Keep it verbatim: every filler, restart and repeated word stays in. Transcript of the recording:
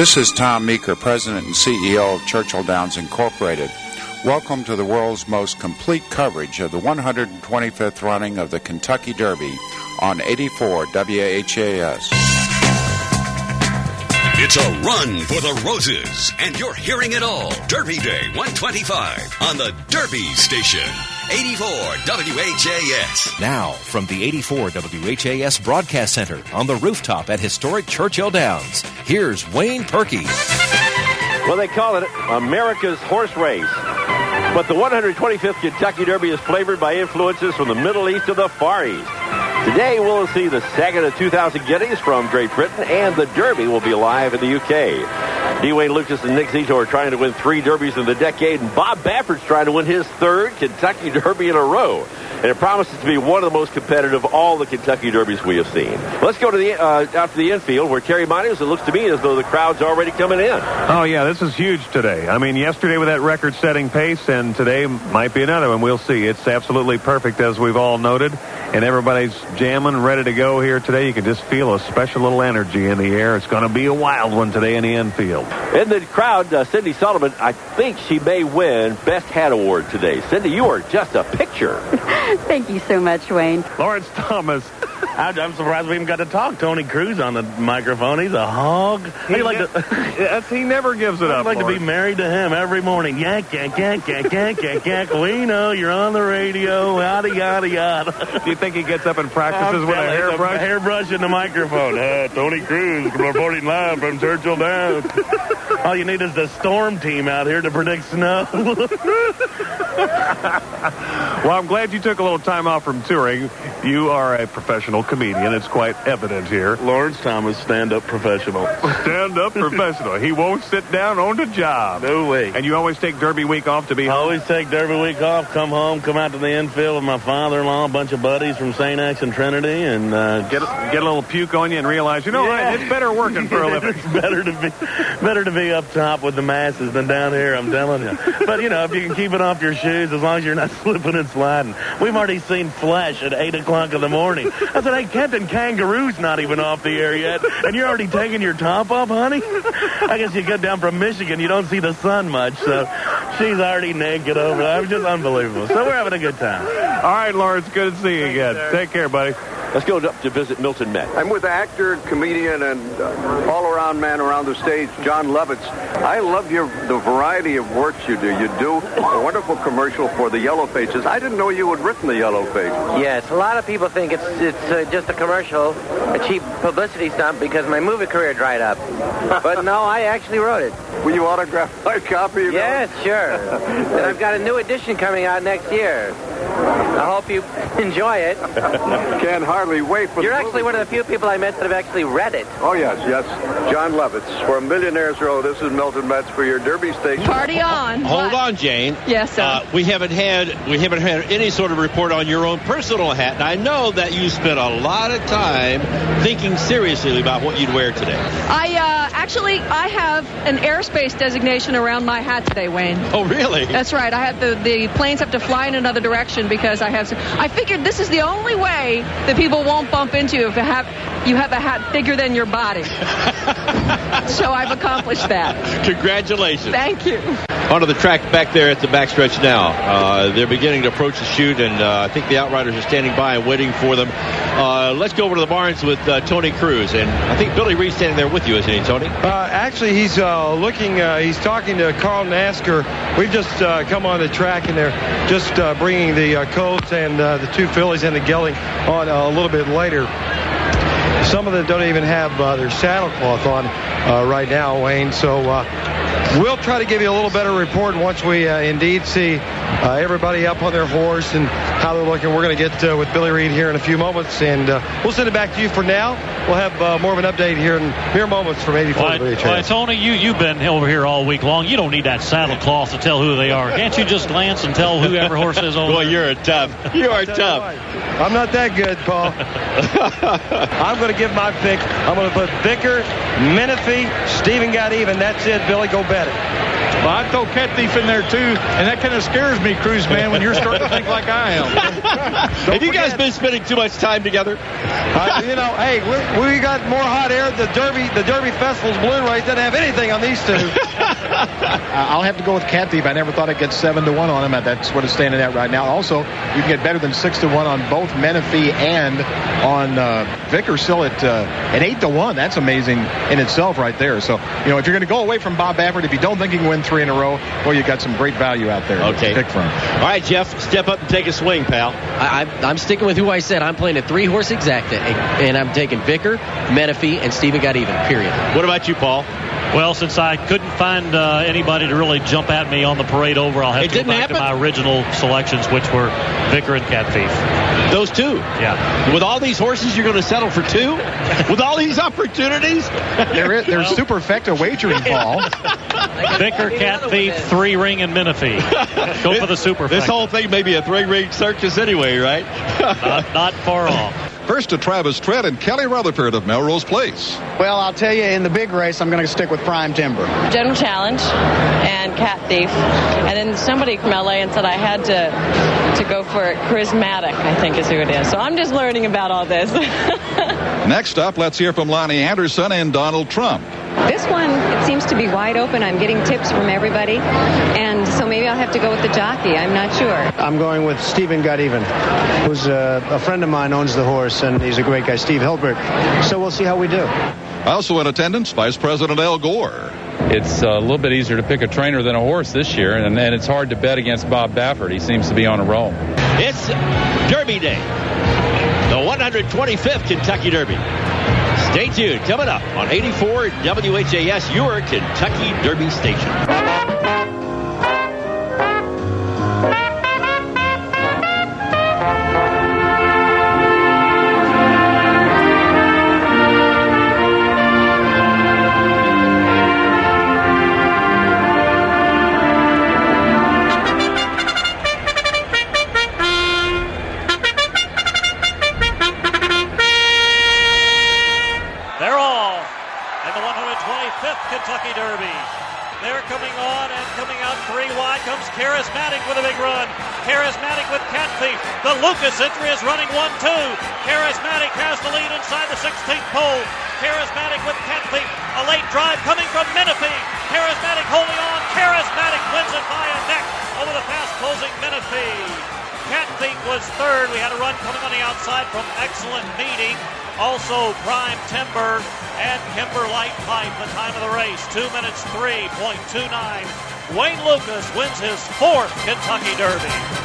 This is Tom Meeker, President and C E O of Churchill Downs Incorporated. Welcome to the world's most complete coverage of the one hundred twenty-fifth running of the Kentucky Derby on eighty-four W H A S. It's a run for the roses, and you're hearing it all. Derby Day one twenty-five on the Derby Station. eighty-four W H A S. Now, from the eighty-four W H A S Broadcast Center on the rooftop at historic Churchill Downs, here's Wayne Perky. Well, they call it America's horse race. But the one hundred twenty-fifth Kentucky Derby is flavored by influences from the Middle East to the Far East. Today, we'll see the second of two thousand guineas from Great Britain, and the Derby will be live in the U K. D. Wayne Lucas and Nick Zito are trying to win three Derbies in the decade, and Bob Baffert's trying to win his third Kentucky Derby in a row. And it promises to be one of the most competitive of all the Kentucky Derbies we have seen. Let's go to the uh, out to the infield where Terry Minos, it looks to me as though the crowd's already coming in. Oh, yeah, this is huge today. I mean, yesterday with that record-setting pace, and today might be another one. We'll see. It's absolutely perfect, as we've all noted, and everybody's jamming, ready to go here today. You can just feel a special little energy in the air. It's going to be a wild one today in the infield. In the crowd, uh, Cindy Sullivan, I think she may win Best Hat Award today. Cindy, you are just a picture. Thank you so much, Wayne. Lawrence Thomas. I'm surprised we even got to talk. Tony Cruz on the microphone. He's a hog. He, I'd like ne- to, yes, he never gives it I'd up. like Lawrence. to be married to him every morning. Yank, yank, yank, yank, yank, yank, yank. We know you're on the radio. Yada, yada, yada. Do you think he gets up and practices with a hairbrush? A hairbrush in the microphone. Uh, Tony Cruz reporting live from Churchill Downs. All you need is the storm team out here to predict snow. Well, I'm glad you took a little time off from touring. You are a professional comedian. It's quite evident here. Lawrence Thomas, stand-up professional. Stand-up professional. He won't sit down on the job. No way. And you always take Derby week off to be I home? always take Derby week off, come home, come out to the infield with my father-in-law, a bunch of buddies from Saint X and Trinity, and uh, Get a, get a little puke on you and realize, you know Yeah. what, it's better working for a living. It's better to be better to be up top with the masses than down here, I'm telling you. But, you know, if you can keep it off your shoes, as long as you're not slipping and sliding. We've already seen Flesh at eight o'clock in the morning. I said, hey, Kenton Kangaroo's not even off the air yet, and you're already taking your top off, honey? I guess you get down from Michigan, you don't see the sun much, so she's already naked over there. It was just unbelievable. So we're having a good time. All right, Lawrence, good to see you again. Take care, buddy. Let's go up to visit Milton Metz. I'm with actor, comedian, and uh, all-around man around the stage, John Lovitz. I love your the variety of works you do. You do a wonderful commercial for the Yellow Pages. I didn't know you had written the Yellow Pages. Yes, a lot of people think it's it's uh, just a commercial, a cheap publicity stunt because my movie career dried up. But no, I actually wrote it. Will you autograph my copy? Of Yes, sure. And I've got a new edition coming out next year. I hope you enjoy it. Can't hardly wait for You're the actually movie. one of the few people I met that have actually read it. Oh, yes, yes. John Lovitz for Millionaires Row. This is Milton Metz for your Derby Station. Party on. Hold on, Jane. Yes, sir. Uh, we haven't had we haven't had any sort of report on your own personal hat. And I know that you spent a lot of time thinking seriously about what you'd wear today. I uh, actually I have an airspace designation around my hat today, Wayne. Oh, really? That's right. I have the the planes have to fly in another direction because I have. Some, I figured this is the only way that people won't bump into you if you have you have a hat bigger than your body. So I've accomplished that. Congratulations. Thank you. Onto the track back there at the backstretch now. Uh, they're beginning to approach the chute, and uh, I think the Outriders are standing by and waiting for them. Uh, let's go over to the barns with uh, Tony Cruz, and I think Billy Reed's standing there with you, isn't he, Tony? Uh, actually, he's uh, looking, uh, he's talking to Carl Nasker. We've just uh, come on the track, and they're just uh, bringing the uh, Colts and uh, the two fillies and the gelding on uh, a little bit later. Some of them don't even have uh, their saddle cloth on uh, right now, Wayne. So uh, we'll try to give you a little better report once we uh, indeed see uh, everybody up on their horse and how they're looking. We're going to get uh, with Billy Reed here in a few moments, and uh, we'll send it back to you for now. We'll have uh, more of an update here in mere moments from eighty-four Why, W H A S. why, Tony, you, you've been over here all week long. You don't need that saddle cloth to tell who they are. Can't you just glance and tell whoever horse is over Boy, there? you're a tough. You are tough. I'm not that good, Paul. I'm going to give my pick. I'm going to put Vicker, Menifee, Stephen got even. That's it, Billy. Go bet it. Well, I'd throw Cat Thief in there, too, and that kind of scares me, Cruz, man, when you're starting to think like I am. Have you guys been spending too much time together? Uh, you know, hey, we, we got more hot air. The Derby, the Derby Festival's balloon race doesn't have anything on these two. I'll have to go with Cat Thief. I never thought I'd get seven to one on him. That's what it's standing at right now. Also, you can get better than six to one on both Menifee and on uh, Vicker. Still at uh, at eight to one. That's amazing in itself, right there. So, you know, if you're going to go away from Bob Baffert, if you don't think he can win three in a row, well, you got some great value out there. Okay. To pick from. All right, Jeff, step up and take a swing, pal. I, I'm, I'm sticking with who I said. I'm playing a three-horse exacta, and I'm taking Vicker, Menifee, and Stephen Got Even. Period. What about you, Paul? Well, since I couldn't find uh, anybody to really jump at me on the parade over, I'll have it to go back happen? to my original selections, which were Vicker and Cat Thief. Those two? Yeah. With all these horses, you're going to settle for two? With all these opportunities? There is, there's well, superfecta wagering, Paul. Vicker, Cat Thief, three ring, and Menifee. Go for the superfecta. This whole thing may be a three-ring circus anyway, right? not, not far off. First to Travis Tritt and Kelly Rutherford of Melrose Place. Well, I'll tell you, in the big race, I'm going to stick with Prime Timber. General Challenge and Cat Thief. And then somebody from L A and said I had to to go for Charismatic, I think is who it is. So I'm just learning about all this. Next up, let's hear from Lonnie Anderson and Donald Trump. This one, it seems to be wide open. I'm getting tips from everybody. And so maybe I'll have to go with the jockey. I'm not sure. I'm going with Stephen Got Even, who's a, a friend of mine, owns the horse, and he's a great guy, Steve Hilbert. So we'll see how we do. Also in attendance, Vice President Al Gore. It's a little bit easier to pick a trainer than a horse this year, and, and it's hard to bet against Bob Baffert. He seems to be on a roll. It's Derby Day, the one hundred twenty-fifth Kentucky Derby. Stay tuned. Coming up on eighty-four W H A S, your Kentucky Derby station. Kentucky Derby. They're coming on and coming out three wide comes Charismatic with a big run. Charismatic with Cat Thief. The Lucas entry is running one two. Charismatic has the lead inside the sixteenth pole. Charismatic with Cat Thief. A late drive coming from Menifee. Charismatic holding on. Charismatic wins it by a neck over the fast closing Menifee. Cat Thief was third. We had a run coming on the outside from Excellent Meeting. Also Prime Timber and Kimber Light Pipe, the time of the race, two minutes three point two nine. Wayne Lukas wins his fourth Kentucky Derby.